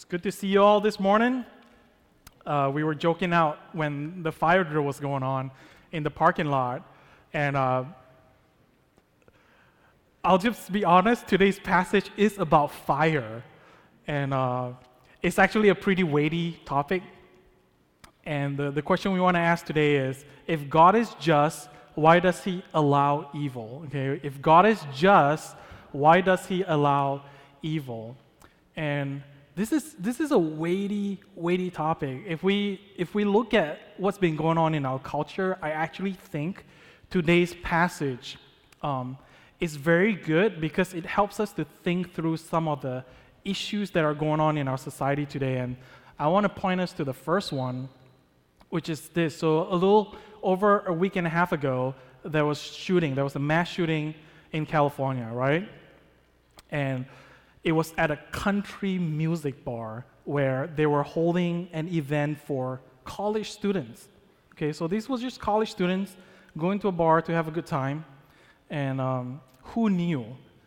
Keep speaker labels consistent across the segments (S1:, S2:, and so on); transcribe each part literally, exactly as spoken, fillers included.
S1: It's good to see you all this morning. Uh, we were joking out when the fire drill was going on in the parking lot, and uh, I'll just be honest, today's passage is about fire, and uh, it's actually a pretty weighty topic. And the, the question we want to ask today is, if God is just, why does he allow evil? Okay, if God is just, why does he allow evil? And this is this is a weighty, weighty topic. If we if we look at what's been going on in our culture, I actually think today's passage um, is very good because it helps us to think through some of the issues that are going on in our society today. And I want to point us to the first one, which is this. So a little over a week and a half ago, there was shooting. There was a mass shooting in California, right? And it was at a country music bar where they were holding an event for college students. Okay, so these was just college students going to a bar to have a good time. And um, who knew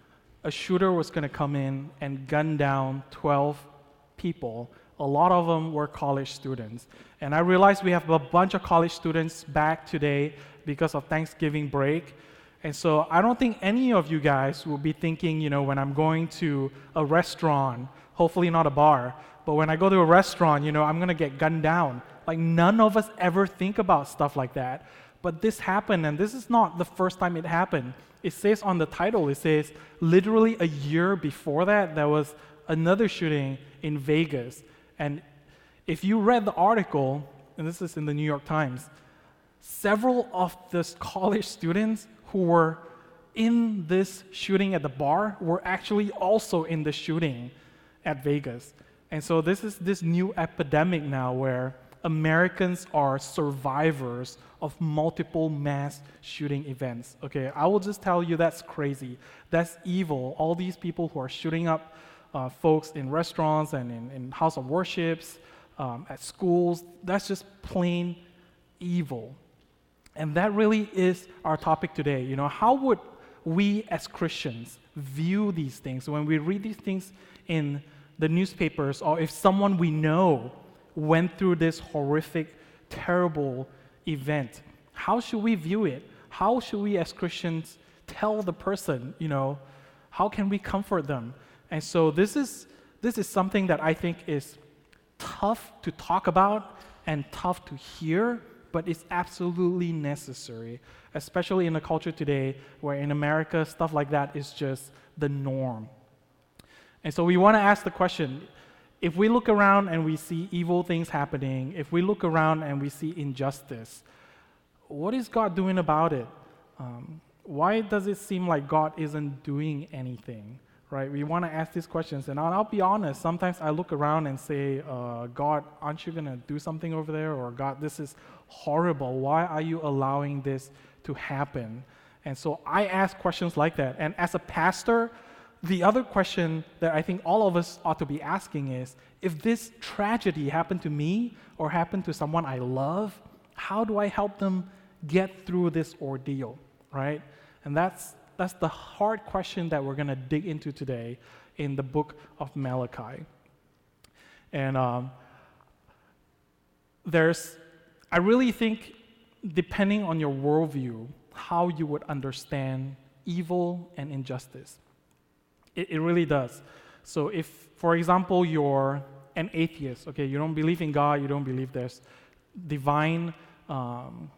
S1: a shooter was going to come in and gun down twelve people? A lot of them were college students. And I realized we have a bunch of college students back today because of Thanksgiving break. And so I don't think any of you guys will be thinking, you know, when I'm going to a restaurant, hopefully not a bar, but when I go to a restaurant, you know, I'm going to get gunned down. Like, none of us ever think about stuff like that. But this happened, and this is not the first time it happened. It says on the title, it says, literally a year before that, there was another shooting in Vegas. And if you read the article, and this is in the New York Times, several of the college students who were in this shooting at the bar were actually also in the shooting at Vegas. And so this is this new epidemic now where Americans are survivors of multiple mass shooting events. Okay, I will just tell you that's crazy. That's evil. All these people who are shooting up uh, folks in restaurants and in, in house of worships, um, at schools, that's just plain evil. And that really is our topic today. You know, how would we as Christians view these things when we read these things in the newspapers, or if someone we know went through this horrific, terrible event? How should we view it? How should we as Christians tell the person, you know, how can we comfort them? And so this is this is something that I think is tough to talk about and tough to hear, but it's absolutely necessary, especially in a culture today where in America, stuff like that is just the norm. And so we want to ask the question, if we look around and we see evil things happening, if we look around and we see injustice, what is God doing about it? Um, why does it seem like God isn't doing anything? Right? We want to ask these questions. And I'll, I'll be honest, sometimes I look around and say, uh, God, aren't you going to do something over there? Or God, this is horrible. Why are you allowing this to happen? And so I ask questions like that. And as a pastor, the other question that I think all of us ought to be asking is, if this tragedy happened to me or happened to someone I love, how do I help them get through this ordeal, right? And that's that's the hard question that we're going to dig into today in the book of Malachi. And um, there's, I really think, depending on your worldview, how you would understand evil and injustice. It, it really does. So if, for example, you're an atheist, okay, you don't believe in God, you don't believe there's divine um,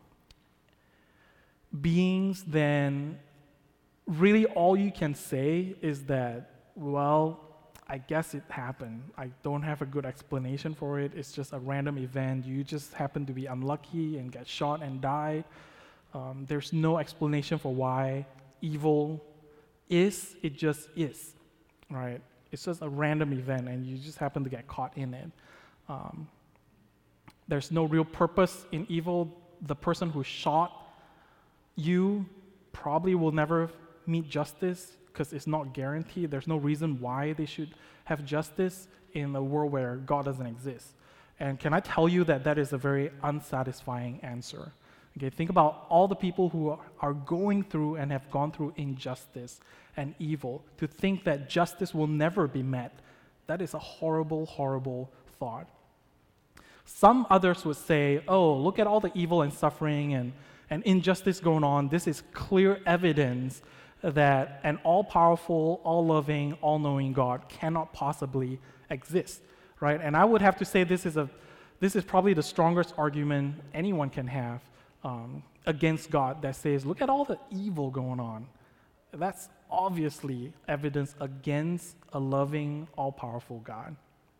S1: beings, then really all you can say is that, well, I guess it happened. I don't have a good explanation for it. It's just a random event. You just happen to be unlucky and get shot and died. Um, there's no explanation for why evil is. It just is, right? It's just a random event, and you just happen to get caught in it. Um, there's no real purpose in evil. The person who shot you probably will never meet justice because it's not guaranteed. There's no reason why they should have justice in a world where God doesn't exist. And can I tell you that that is a very unsatisfying answer? Okay, think about all the people who are going through and have gone through injustice and evil. To think that justice will never be met, That is a horrible, horrible thought. Some others would say, oh, look at all the evil and suffering and, and injustice going on. This is clear evidence that an all-powerful, all-loving, all-knowing God cannot possibly exist, right? And I would have to say this is a, this is probably the strongest argument anyone can have um, against God that says, look at all the evil going on. That's obviously evidence against a loving, all-powerful God.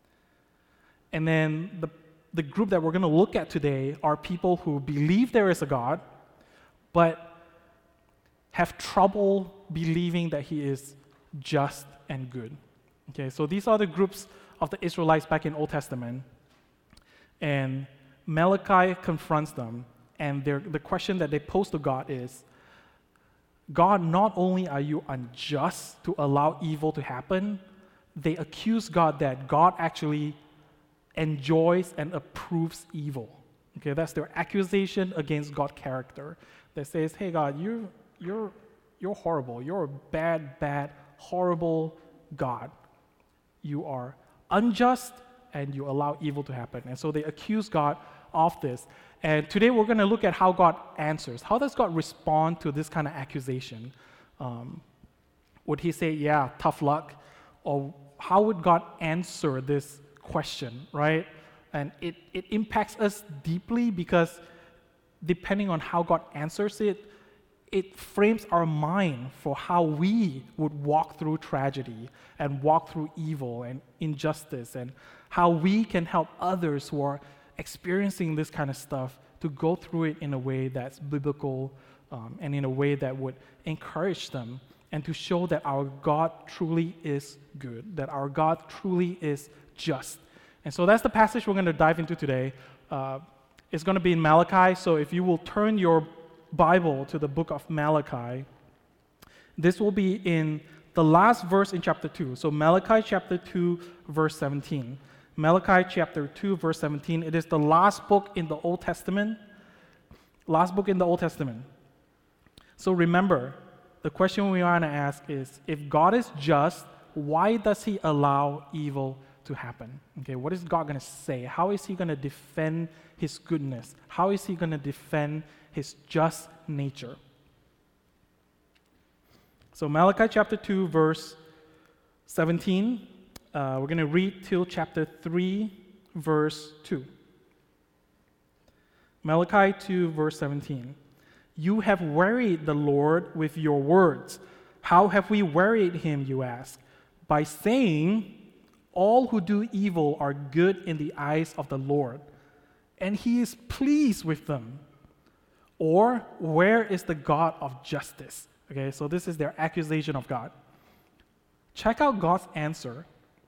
S1: And then the, the group that we're going to look at today are people who believe there is a God, but have trouble believing that he is just and good. Okay, so these are the groups of the Israelites back in Old Testament. And Malachi confronts them, and the question that they pose to God is, God, not only are you unjust to allow evil to happen, they accuse God that God actually enjoys and approves evil. Okay, that's their accusation against God's character. That says, hey God, you you're you're horrible. You're a bad, bad, horrible God. You are unjust and you allow evil to happen. And so they accuse God of this. And today we're going to look at how God answers. How does God respond to this kind of accusation? Um, would he say, yeah, tough luck? Or how would God answer this question, right? And it, it impacts us deeply because depending on how God answers it, it frames our mind for how we would walk through tragedy and walk through evil and injustice, and how we can help others who are experiencing this kind of stuff to go through it in a way that's biblical um, and in a way that would encourage them, and to show that our God truly is good, that our God truly is just. And so that's the passage we're going to dive into today. Uh, it's going to be in Malachi, so if you will turn your Bible to the book of Malachi, this will be in the last verse in chapter two. So Malachi chapter two, verse seventeen. Malachi chapter two, verse seventeen. It is the last book in the Old Testament. Last book in the Old Testament. So remember, the question we want to ask is, if God is just, why does he allow evil to happen? Okay, what is God going to say? How is he going to defend his goodness? How is he going to defend his just nature? So Malachi chapter two, verse seventeen. Uh, we're going to read till chapter three, verse two. Malachi two, verse seventeen. You have wearied the Lord with your words. How have we wearied him, you ask? By saying, all who do evil are good in the eyes of the Lord, and he is pleased with them. Or, where is the God of justice? Okay, so this is their accusation of God. Check out God's answer.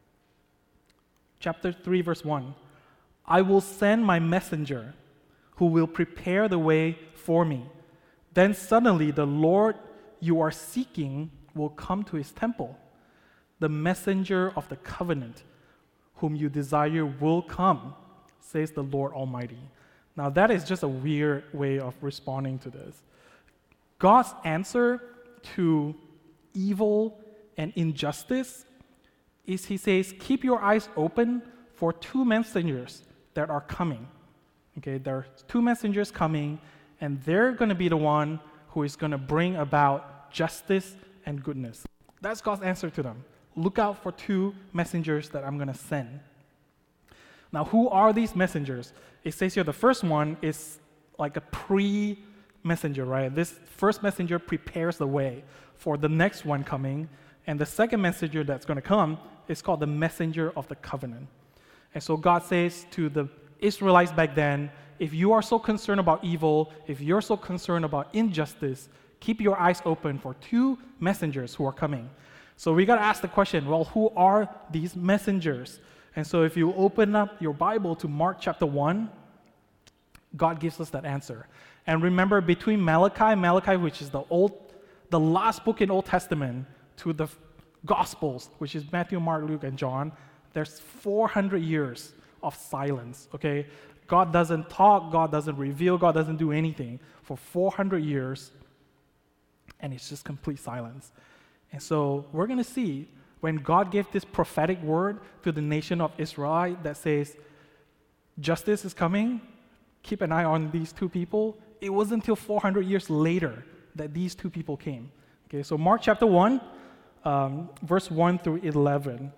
S1: Chapter three, verse one. I will send my messenger who will prepare the way for me. Then suddenly the Lord you are seeking will come to his temple. The messenger of the covenant whom you desire will come, says the Lord Almighty. Now that is just a weird way of responding to this. God's answer to evil and injustice is he says, keep your eyes open for two messengers that are coming. Okay, there are two messengers coming, and they're going to be the one who is going to bring about justice and goodness. That's God's answer to them. Look out for two messengers that I'm going to send. Now, who are these messengers? It says here the first one is like a pre-messenger, right? This first messenger prepares the way for the next one coming, and the second messenger that's going to come is called the messenger of the covenant. And so God says to the Israelites back then, if you are so concerned about evil, if you're so concerned about injustice, keep your eyes open for two messengers who are coming. So we got to ask the question, well, who are these messengers? And so if you open up your Bible to Mark chapter one, God gives us that answer. And remember, between Malachi, Malachi, which is the old, the last book in Old Testament, to the Gospels, which is Matthew, Mark, Luke, and John, there's four hundred years of silence, okay? God doesn't talk, God doesn't reveal, God doesn't do anything for four hundred years, and it's just complete silence. And so we're going to see when God gave this prophetic word to the nation of Israel that says, justice is coming, keep an eye on these two people, it wasn't until four hundred years later that these two people came. Okay, so Mark chapter one, um, verse one through eleven.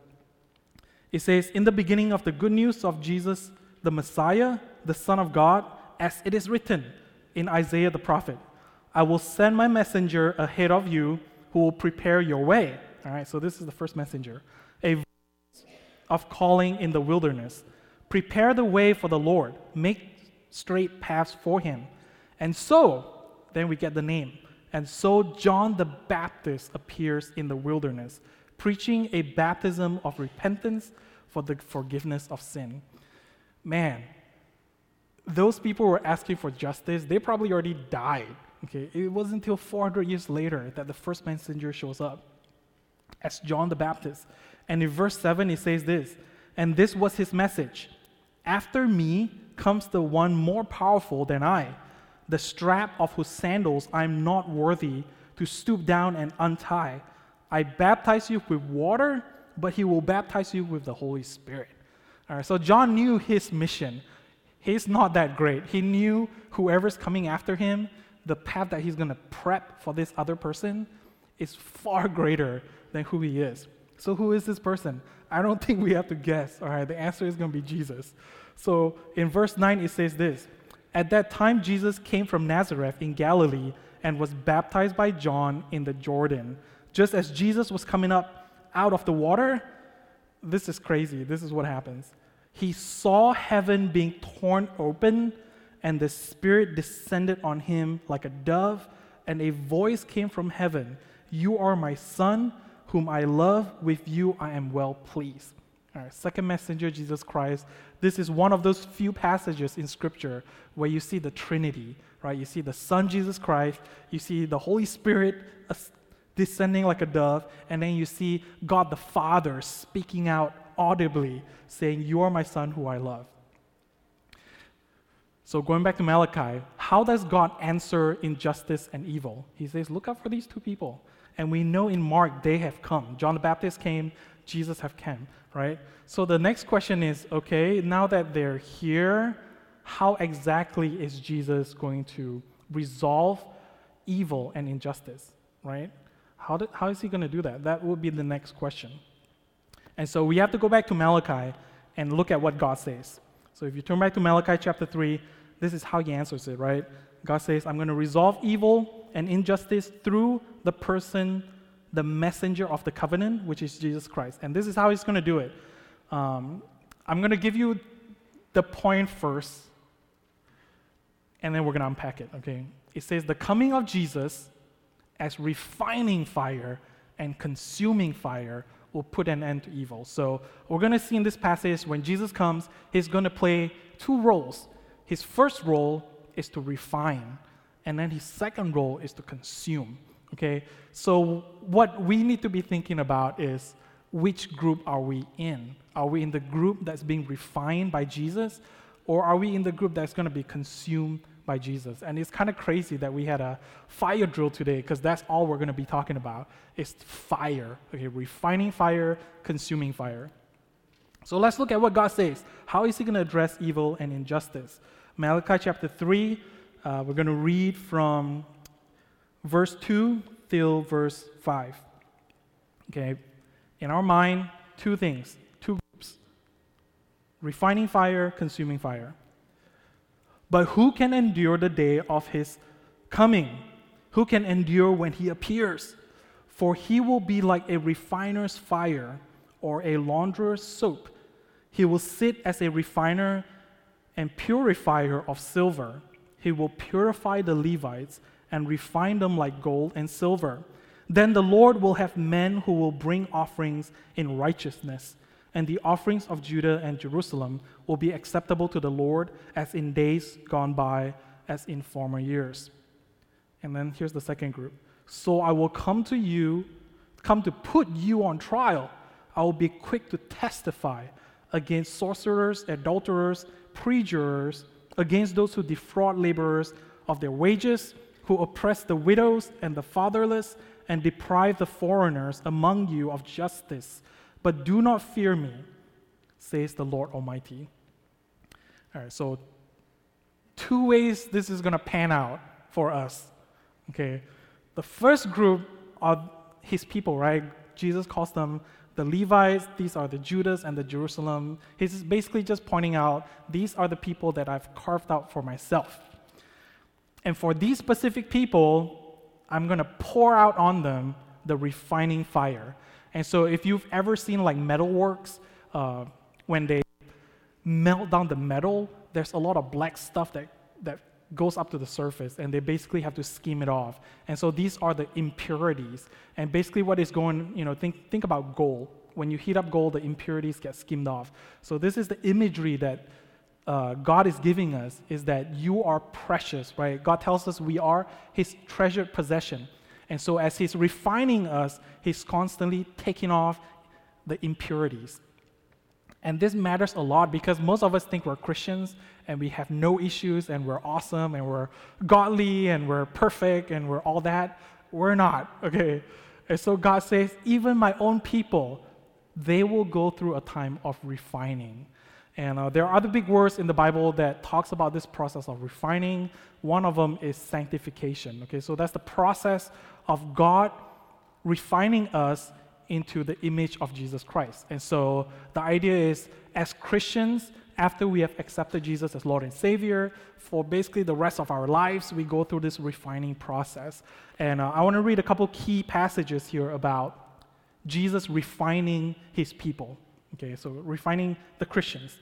S1: It says, in the beginning of the good news of Jesus, the Messiah, the Son of God, as it is written in Isaiah the prophet, I will send my messenger ahead of you who will prepare your way. All right, so this is the first messenger. A voice of calling in the wilderness. Prepare the way for the Lord. Make straight paths for him. And so, then we get the name. And so John the Baptist appears in the wilderness, preaching a baptism of repentance for the forgiveness of sin. Man, those people were asking for justice. They probably already died. Okay, it wasn't until four hundred years later that the first messenger shows up as John the Baptist. And in verse seven, it says this, and this was his message. After me comes the one more powerful than I, the strap of whose sandals I am not worthy to stoop down and untie. I baptize you with water, but he will baptize you with the Holy Spirit. All right, so John knew his mission. He's not that great. He knew whoever's coming after him, the path that he's going to prep for this other person is far greater than who he is. So who is this person? I don't think we have to guess. All right, the answer is going to be Jesus. So in verse nine, it says this, at that time Jesus came from Nazareth in Galilee and was baptized by John in the Jordan. Just as Jesus was coming up out of the water, this is crazy. This is what happens. He saw heaven being torn open, and the Spirit descended on him like a dove, and a voice came from heaven, you are my Son, whom I love, with you I am well pleased. All right, second messenger, Jesus Christ. This is one of those few passages in Scripture where you see the Trinity, right? You see the Son, Jesus Christ, you see the Holy Spirit descending like a dove, and then you see God the Father speaking out audibly, saying, you are my Son who I love. So going back to Malachi, how does God answer injustice and evil? He says, look out for these two people. And we know in Mark, they have come. John the Baptist came, Jesus have come, right? So the next question is, okay, now that they're here, how exactly is Jesus going to resolve evil and injustice, right? How, did, how is he going to do that? That would be the next question. And so we have to go back to Malachi and look at what God says. So if you turn back to Malachi chapter three, this is how he answers it, right? God says, I'm going to resolve evil and injustice through the person, the messenger of the covenant, which is Jesus Christ. And this is how he's going to do it. Um, I'm going to give you the point first, and then we're going to unpack it, okay? It says, the coming of Jesus as refining fire and consuming fire will put an end to evil. So we're going to see in this passage, when Jesus comes, he's going to play two roles. His first role is to refine, and then his second role is to consume, okay? So what we need to be thinking about is, which group are we in? Are we in the group that's being refined by Jesus, or are we in the group that's going to be consumed by Jesus? And it's kind of crazy that we had a fire drill today, because that's all we're going to be talking about, is fire, okay? Refining fire, consuming fire. So let's look at what God says. How is he going to address evil and injustice? Malachi chapter three, uh, we're going to read from verse two till verse five. Okay, in our mind, two things, two groups. Refining fire, consuming fire. But who can endure the day of his coming? Who can endure when he appears? For he will be like a refiner's fire or a launderer's soap. He will sit as a refiner and purifier of silver. He will purify the Levites and refine them like gold and silver. Then the Lord will have men who will bring offerings in righteousness, and the offerings of Judah and Jerusalem will be acceptable to the Lord as in days gone by, as in former years. And then here's the second group. So I will come to you, come to put you on trial. I will be quick to testify against sorcerers, adulterers, perjurers, against those who defraud laborers of their wages, who oppress the widows and the fatherless, and deprive the foreigners among you of justice. But do not fear me, says the Lord Almighty. All right, so two ways this is going to pan out for us. Okay, the first group are his people, right? Jesus calls them the Levites. These are the Judas and the Jerusalem. He's basically just pointing out, these are the people that I've carved out for myself. And for these specific people, I'm going to pour out on them the refining fire. And so if you've ever seen like metalworks, uh, when they melt down the metal, there's a lot of black stuff that, that goes up to the surface, and they basically have to skim it off. And so these are the impurities. And basically what is going, you know, think, think about gold. When you heat up gold, the impurities get skimmed off. So this is the imagery that uh, God is giving us, is that you are precious, right? God tells us we are his treasured possession. And so as he's refining us, he's constantly taking off the impurities. And this matters a lot because most of us think we're Christians and we have no issues and we're awesome and we're godly and we're perfect and we're all that. We're not, okay? And so God says, even my own people, they will go through a time of refining. And uh, there are other big words in the Bible that talks about this process of refining. One of them is sanctification, okay? So that's the process of God refining us into the image of Jesus Christ. And so the idea is, as Christians, after we have accepted Jesus as Lord and Savior, for basically the rest of our lives, we go through this refining process. And uh, I want to read a couple key passages here about Jesus refining his people. Okay, so refining the Christians.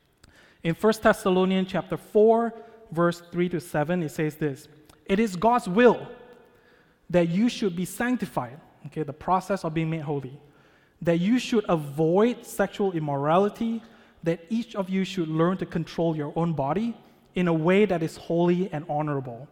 S1: In First Thessalonians chapter four, verse three to seven, it says this: "It is God's will that you should be sanctified," okay, the process of being made holy, "that you should avoid sexual immorality, that each of you should learn to control your own body in a way that is holy and honorable,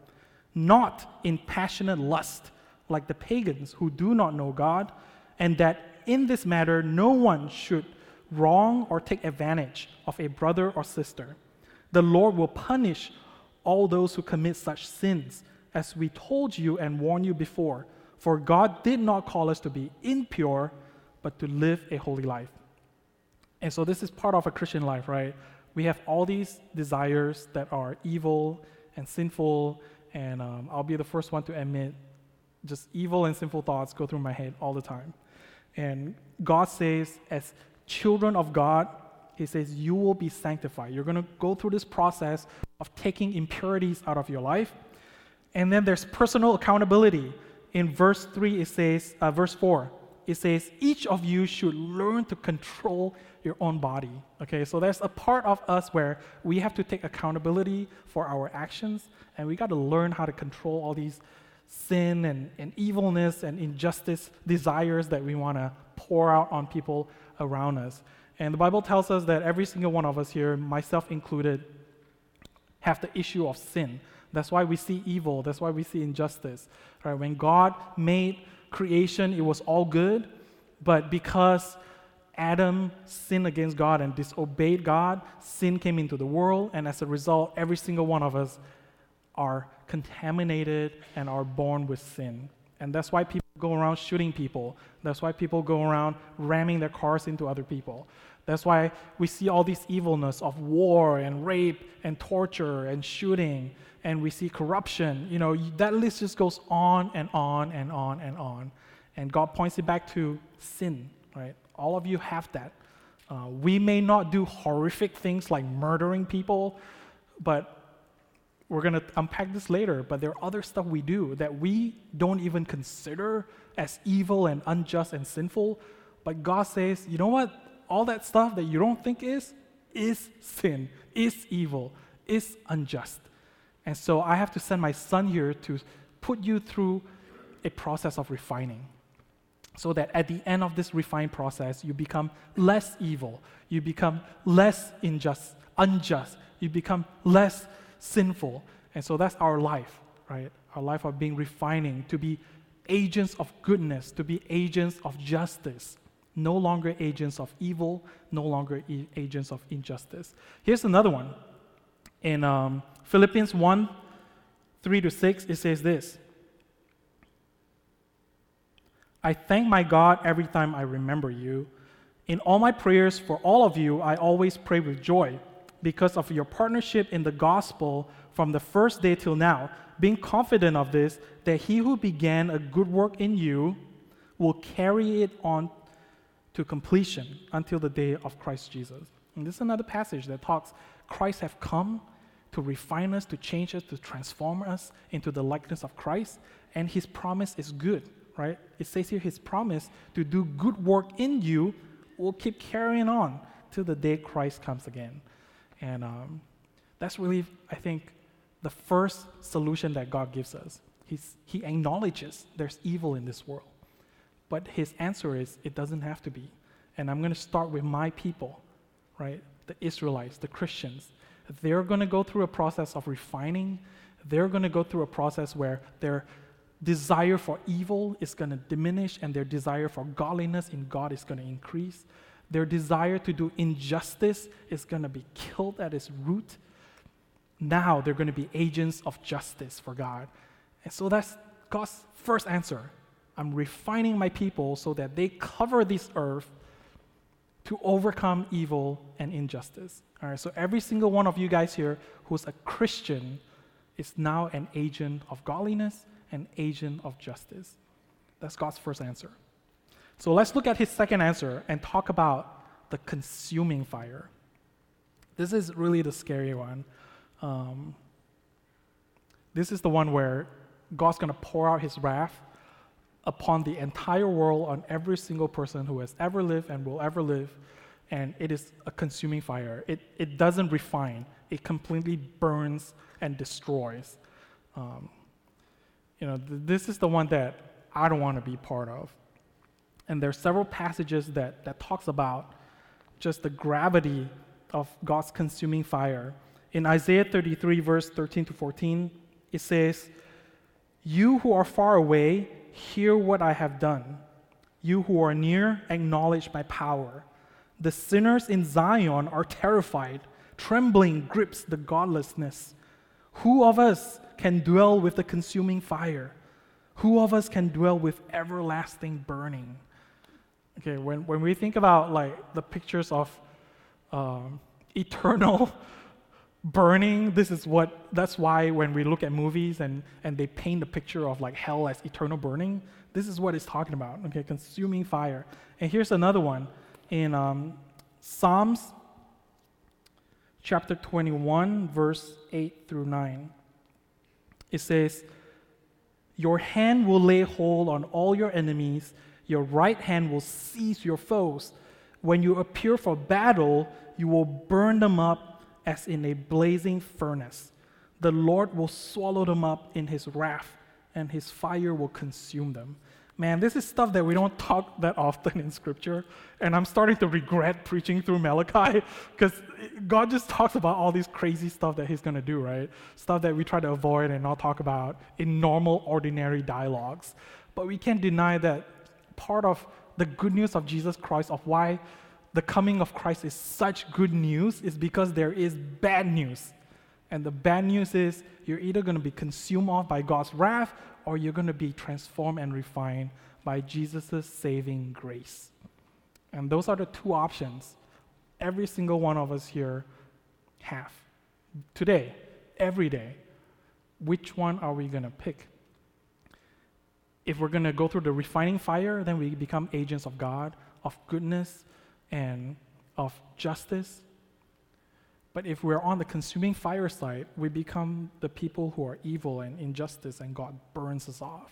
S1: not in passionate lust like the pagans who do not know God, and that in this matter no one should wrong or take advantage of a brother or sister. The Lord will punish all those who commit such sins, as we told you and warned you before. For God did not call us to be impure, but to live a holy life." And so this is part of a Christian life, right? We have all these desires that are evil and sinful, and um, I'll be the first one to admit, just evil and sinful thoughts go through my head all the time. And God says, as children of God, he says, you will be sanctified. You're going to go through this process of taking impurities out of your life. And then there's personal accountability. In verse three, it says, uh, verse four, it says, each of you should learn to control your own body. Okay, so there's a part of us where we have to take accountability for our actions, and we got to learn how to control all these sin and, and evilness and injustice desires that we want to pour out on people around us. And the Bible tells us that every single one of us here, myself included, have the issue of sin. That's why we see evil. That's why we see injustice. Right? When God made creation, it was all good, but because Adam sinned against God and disobeyed God, sin came into the world, and as a result, every single one of us are contaminated and are born with sin. And that's why people go around shooting people. That's why people go around ramming their cars into other people. That's why we see all this evilness of war and rape and torture and shooting, and we see corruption. You know, that list just goes on and on and on and on. And God points it back to sin, right? All of you have that. Uh, we may not do horrific things like murdering people, but we're going to unpack this later, but there are other stuff we do that we don't even consider as evil and unjust and sinful. But God says, you know what? All that stuff that you don't think is, is sin, is evil, is unjust. And so I have to send my son here to put you through a process of refining, so that at the end of this refined process, you become less evil, you become less unjust, unjust, you become less sinful. And so that's our life, right? Our life of being refining, to be agents of goodness, to be agents of justice, no longer agents of evil, no longer e- agents of injustice. Here's another one. In um, Philippians one, three to six, it says this: I thank my God every time I remember you. In all my prayers for all of you, I always pray with joy because of your partnership in the gospel from the first day till now, being confident of this, that he who began a good work in you will carry it on to completion until the day of Christ Jesus. And this is another passage that talks, Christ have come to refine us, to change us, to transform us into the likeness of Christ, and his promise is good, right? It says here his promise to do good work in you will keep carrying on till the day Christ comes again. And um, that's really, I think, the first solution that God gives us. He's, he acknowledges there's evil in this world. But his answer is, it doesn't have to be. And I'm going to start with my people, right? The Israelites, the Christians. They're going to go through a process of refining. They're going to go through a process where their desire for evil is going to diminish and their desire for godliness in God is going to increase. Their desire to do injustice is going to be killed at its root. Now they're going to be agents of justice for God. And so that's God's first answer. I'm refining my people so that they cover this earth to overcome evil and injustice. All right, so every single one of you guys here who's a Christian is now an agent of godliness, an agent of justice. That's God's first answer. So let's look at his second answer and talk about the consuming fire. This is really the scary one. Um, this is the one where God's going to pour out his wrath upon the entire world, on every single person who has ever lived and will ever live, and it is a consuming fire. It, it doesn't refine. It completely burns and destroys. Um, you know, th- this is the one that I don't want to be part of. And there are several passages that, that talks about just the gravity of God's consuming fire. In Isaiah thirty-three, verse thirteen to fourteen, it says, "You who are far away, hear what I have done. You who are near, acknowledge my power. The sinners in Zion are terrified. Trembling grips the godlessness. Who of us can dwell with the consuming fire? Who of us can dwell with everlasting burning?" Okay, when, when we think about like the pictures of um, eternal burning, this is what, that's why when we look at movies and, and they paint the picture of like hell as eternal burning, this is what it's talking about, okay, consuming fire. And here's another one in um, Psalms chapter twenty-one, verse eight through nine. It says, "Your hand will lay hold on all your enemies, your right hand will seize your foes. When you appear for battle, you will burn them up as in a blazing furnace. The Lord will swallow them up in his wrath, and his fire will consume them." Man, this is stuff that we don't talk that often in Scripture, and I'm starting to regret preaching through Malachi, because God just talks about all these crazy stuff that he's going to do, right? Stuff that we try to avoid and not talk about in normal, ordinary dialogues. But we can't deny that part of the good news of Jesus Christ, of why the coming of Christ is such good news, is because there is bad news. And the bad news is you're either going to be consumed off by God's wrath, or you're going to be transformed and refined by Jesus' saving grace. And those are the two options every single one of us here have. Today, every day, which one are we going to pick? If we're going to go through the refining fire, then we become agents of God, of goodness, and of justice. But if we're on the consuming fire side, we become the people who are evil and injustice, and God burns us off.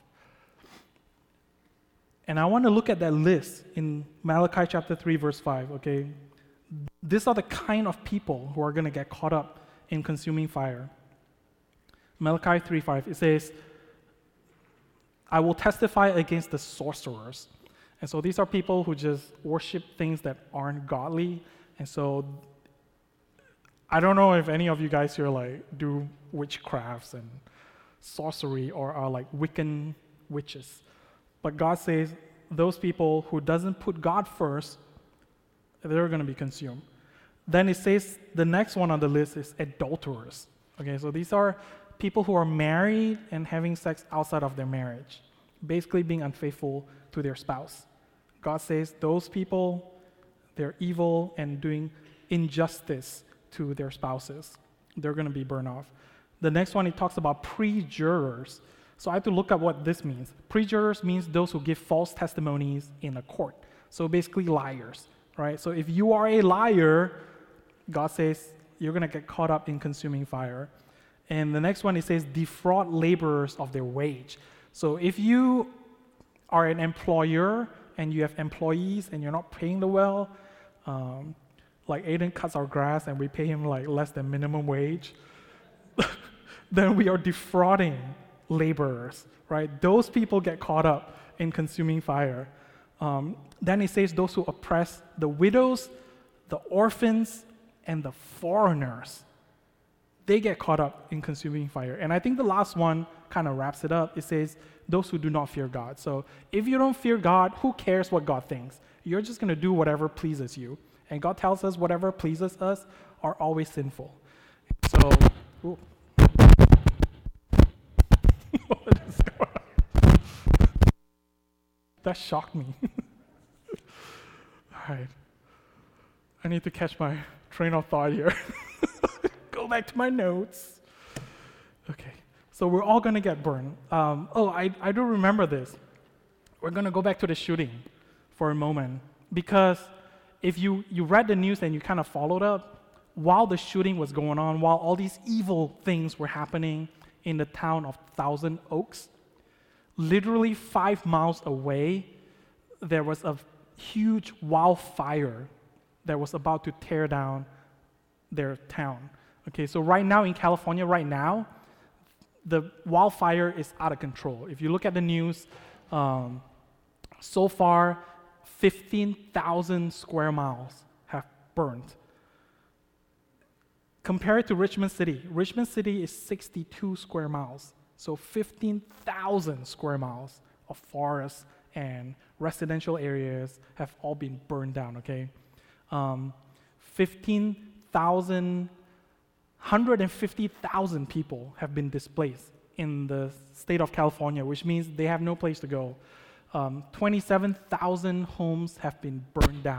S1: And I want to look at that list in Malachi chapter three, verse five, okay? These are the kind of people who are going to get caught up in consuming fire. Malachi three five, it says, "I will testify against the sorcerers." And so these are people who just worship things that aren't godly. And so I don't know if any of you guys here like do witchcrafts and sorcery or are like Wiccan witches. But God says those people who doesn't put God first, they're going to be consumed. Then it says the next one on the list is adulterers. Okay, so these are people who are married and having sex outside of their marriage. basically being unfaithful to their spouse. God says those people, they're evil and doing injustice to their spouses. They're going to be burned off. The next one, he talks about pre-jurors. So I have to look up what this means. Pre-jurors means those who give false testimonies in a court. So basically liars, right? So if you are a liar, God says you're going to get caught up in consuming fire. And the next one, it says defraud laborers of their wage. So if you are an employer and you have employees and you're not paying them well, um, like Aiden cuts our grass and we pay him like less than minimum wage, then we are defrauding laborers, right? Those people get caught up in consuming fire. Um, then it says those who oppress the widows, the orphans, and the foreigners. They get caught up in consuming fire. And I think the last one kind of wraps it up. It says those who do not fear God. So if you don't fear God, who cares what God thinks? You're just going to do whatever pleases you. And God tells us whatever pleases us are always sinful. So, ooh. What is going on? That shocked me. All right. I need to catch my train of thought here. Go back to my notes. Okay. So we're all going to get burned. Um, oh, I, I do remember this. We're going to go back to the shooting for a moment. Because if you, you read the news and you kind of followed up, while the shooting was going on, while all these evil things were happening in the town of Thousand Oaks, literally five miles away, there was a huge wildfire that was about to tear down their town. Okay, so right now in California, right now, the wildfire is out of control. If you look at the news, um, so far, fifteen thousand square miles have burned. Compared to Richmond City, Richmond City is sixty-two square miles. So fifteen thousand square miles of forests and residential areas have all been burned down, okay? Um, fifteen thousand, one hundred fifty thousand people have been displaced in the state of California, which means they have no place to go. Um, twenty-seven thousand homes have been burned down.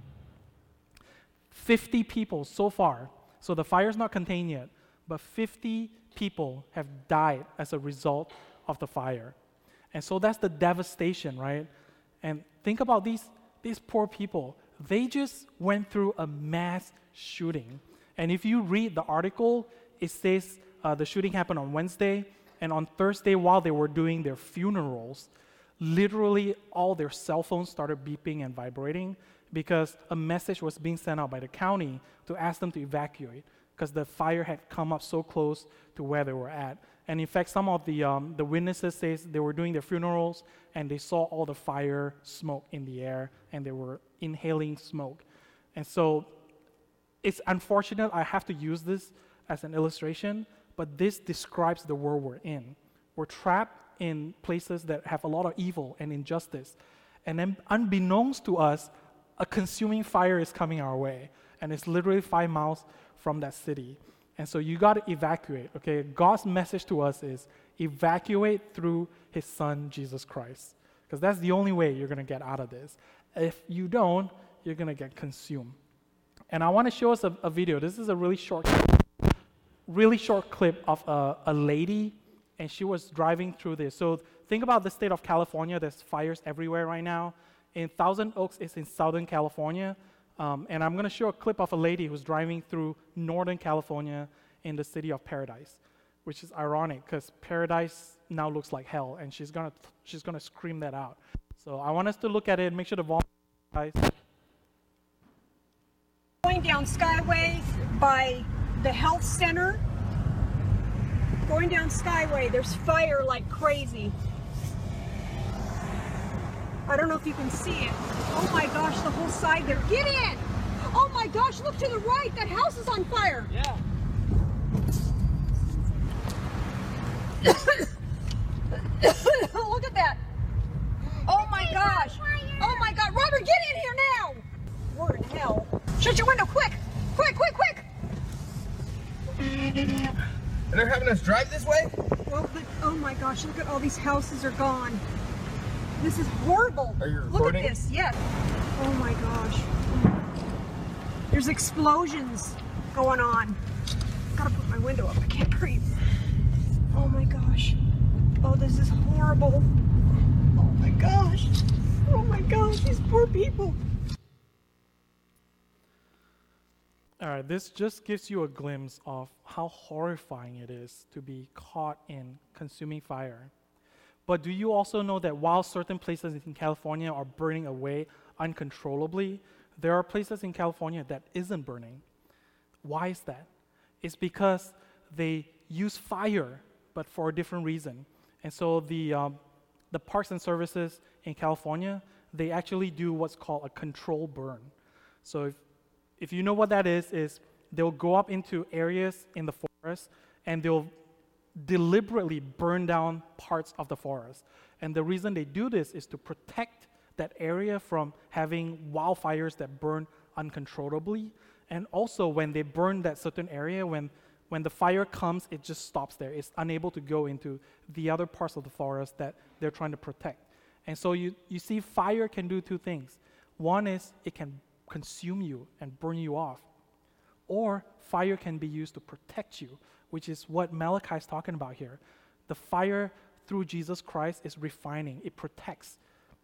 S1: fifty people so far. So the fire's not contained yet, but fifty people have died as a result of the fire. And so that's the devastation, right? And think about these, these poor people. They just went through a mass shooting. And if you read the article, it says uh, the shooting happened on Wednesday, and on Thursday, while they were doing their funerals, literally all their cell phones started beeping and vibrating, because a message was being sent out by the county to ask them to evacuate because the fire had come up so close to where they were at. And in fact, some of the um, the witnesses say they were doing their funerals and they saw all the fire smoke in the air and they were inhaling smoke. And so it's unfortunate I have to use this as an illustration, but this describes the world we're in. We're trapped in places that have a lot of evil and injustice. And then unbeknownst to us, a consuming fire is coming our way, and it's literally five miles from that city. And so you got to evacuate, okay? God's message to us is evacuate through his son, Jesus Christ, because that's the only way you're going to get out of this. If you don't, you're going to get consumed. And I want to show us a, a video. This is a really short, really short clip of a, a lady, and she was driving through this. So think about the state of California. There's fires everywhere right now. In Thousand Oaks, it's in Southern California. Um, and I'm going to show a clip of a lady who's driving through Northern California in the city of Paradise, which is ironic because Paradise now looks like hell, and she's going to she's gonna scream that out. So I want us to look at it, make sure the volume is high.
S2: Going down Skyway by the health center. Going down Skyway, there's fire like crazy. I don't know if you can see it. Oh my gosh, the whole side there. Get in! Oh my gosh, look to the right. That house is on fire.
S3: Yeah.
S2: Look at that. Oh my gosh. Oh my God. Robert, get in here now. We're in hell. Shut your window quick. Quick, quick, quick.
S3: And they're having us drive this way?
S2: Well, but, oh my gosh, look at all these houses are gone. This is horrible.
S3: Are you
S2: Look at
S3: recording?
S2: this. Yes. Oh my gosh. There's explosions going on. Gotta put my window up. I can't breathe. Oh my gosh. Oh, this is horrible. Oh my gosh. Oh my gosh. These poor people.
S1: All right, this just gives you a glimpse of how horrifying it is to be caught in consuming fire. But do you also know that while certain places in California are burning away uncontrollably, there are places in California that isn't burning? Why is that? It's because they use fire, but for a different reason. And so the, um, the parks and services in California, they actually do what's called a control burn. So if, if you know what that is, is they'll go up into areas in the forest and they'll deliberately burn down parts of the forest. And the reason they do this is to protect that area from having wildfires that burn uncontrollably. And also when they burn that certain area, when, when the fire comes, it just stops there. It's unable to go into the other parts of the forest that they're trying to protect. And so you, you see fire can do two things. One is it can consume you and burn you off. Or fire can be used to protect you, which is what Malachi is talking about here. The fire through Jesus Christ is refining. It protects.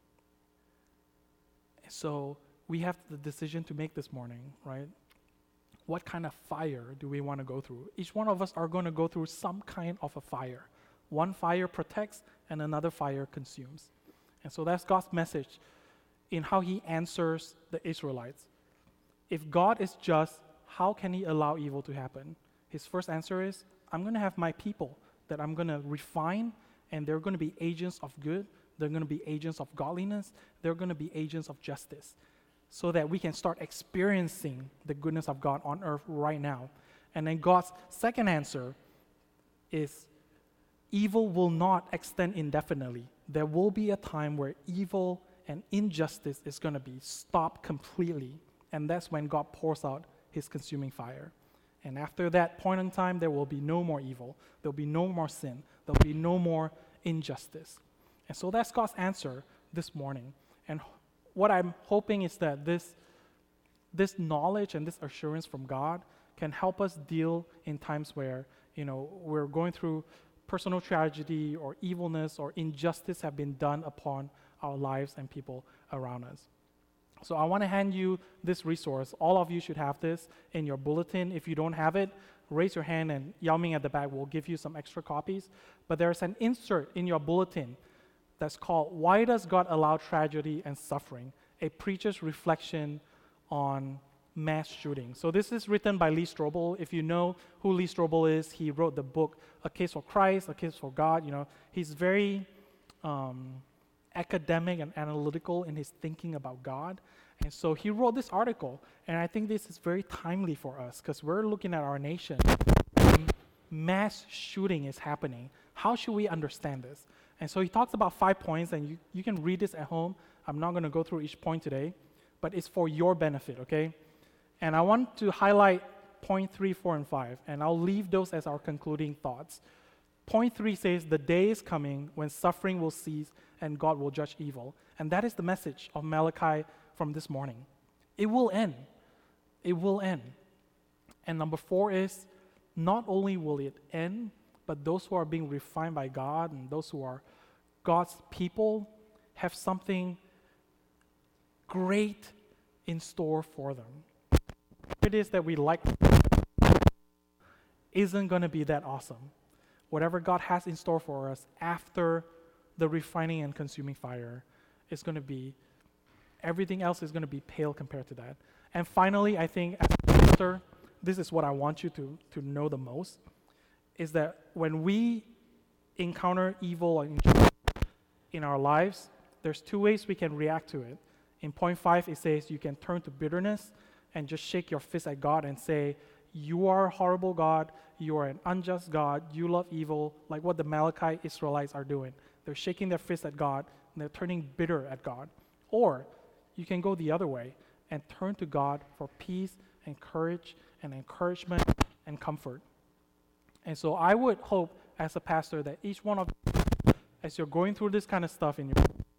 S1: So we have the decision to make this morning, right? What kind of fire do we want to go through? Each one of us are going to go through some kind of a fire. One fire protects and another fire consumes. And so that's God's message in how he answers the Israelites. If God is just, how can he allow evil to happen? His first answer is, I'm going to have my people that I'm going to refine, and they're going to be agents of good. They're going to be agents of godliness. They're going to be agents of justice, so that we can start experiencing the goodness of God on earth right now. And then God's second answer is, evil will not extend indefinitely. There will be a time where evil and injustice is going to be stopped completely. And that's when God pours out his consuming fire. And after that point in time, there will be no more evil. There will be no more sin. There will be no more injustice. And so that's God's answer this morning. And what I'm hoping is that this, this knowledge and this assurance from God can help us deal in times where, you know, we're going through personal tragedy or evilness or injustice have been done upon our lives and people around us. So I want to hand you this resource. All of you should have this in your bulletin. If you don't have it, raise your hand and Yao Ming at the back will give you some extra copies. But there's an insert in your bulletin that's called, Why Does God Allow Tragedy and Suffering? A Preacher's Reflection on Mass Shooting. So this is written by Lee Strobel. If you know who Lee Strobel is, he wrote the book, A Case for Christ, A Case for God. You know, he's very um, academic and analytical in his thinking about God. And so he wrote this article, and I think this is very timely for us because we're looking at our nation. Mass shooting is happening. How should we understand this? And so he talks about five points, and you, you can read this at home. I'm not going to go through each point today, but it's for your benefit, okay? And I want to highlight point three, four, and five, and I'll leave those as our concluding thoughts. Point three says, the day is coming when suffering will cease and God will judge evil. And that is the message of Malachi from this morning. It will end. It will end. And number four is, not only will it end, but those who are being refined by God and those who are God's people have something great in store for them. It is that we like isn't going to be that awesome. Whatever God has in store for us after the refining and consuming fire is going to be, everything else is going to be pale compared to that. And finally, I think as a pastor, this is what I want you to, to know the most, is that when we encounter evil in our lives, there's two ways we can react to it. In point five, it says you can turn to bitterness and just shake your fist at God and say, you are a horrible God, you are an unjust God, you love evil, like what the Malachi Israelites are doing. They're shaking their fist at God, and they're turning bitter at God. Or you can go the other way and turn to God for peace and courage and encouragement and comfort. And so I would hope as a pastor that each one of you, as you're going through this kind of stuff in your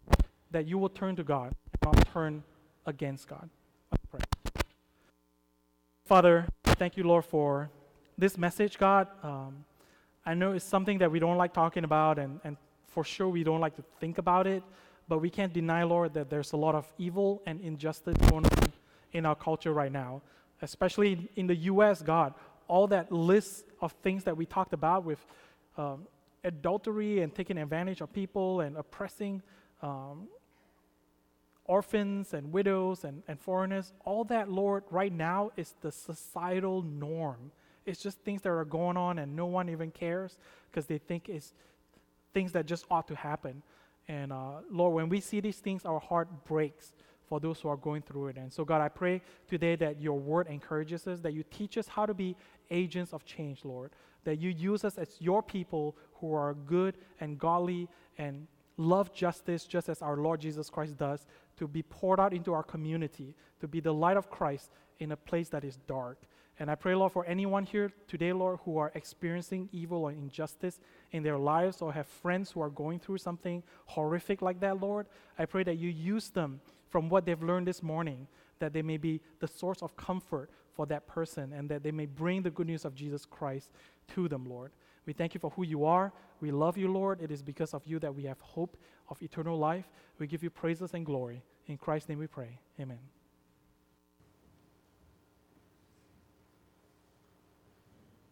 S1: that you will turn to God and not turn against God. Let's pray. Father, thank you, Lord, for this message, God. Um, I know it's something that we don't like talking about, and, and for sure we don't like to think about it, but we can't deny, Lord, that there's a lot of evil and injustice going on in our culture right now, especially in the U S, God. All that list of things that we talked about with um, adultery and taking advantage of people and oppressing um, orphans and widows and, and foreigners, all that, Lord, right now is the societal norm. It's just things that are going on and no one even cares because they think it's things that just ought to happen. And uh, Lord, when we see these things, our heart breaks for those who are going through it. And so, God, I pray today that your word encourages us, that you teach us how to be agents of change, Lord, that you use us as your people who are good and godly and love justice just as our Lord Jesus Christ does, to be poured out into our community, to be the light of Christ in a place that is dark. And I pray, Lord, for anyone here today, Lord, who are experiencing evil or injustice in their lives or have friends who are going through something horrific like that, Lord, I pray that you use them from what they've learned this morning, that they may be the source of comfort for that person and that they may bring the good news of Jesus Christ to them, Lord. We thank you for who you are. We love you, Lord. It is because of you that we have hope of eternal life. We give you praises and glory. In Christ's name we pray. Amen.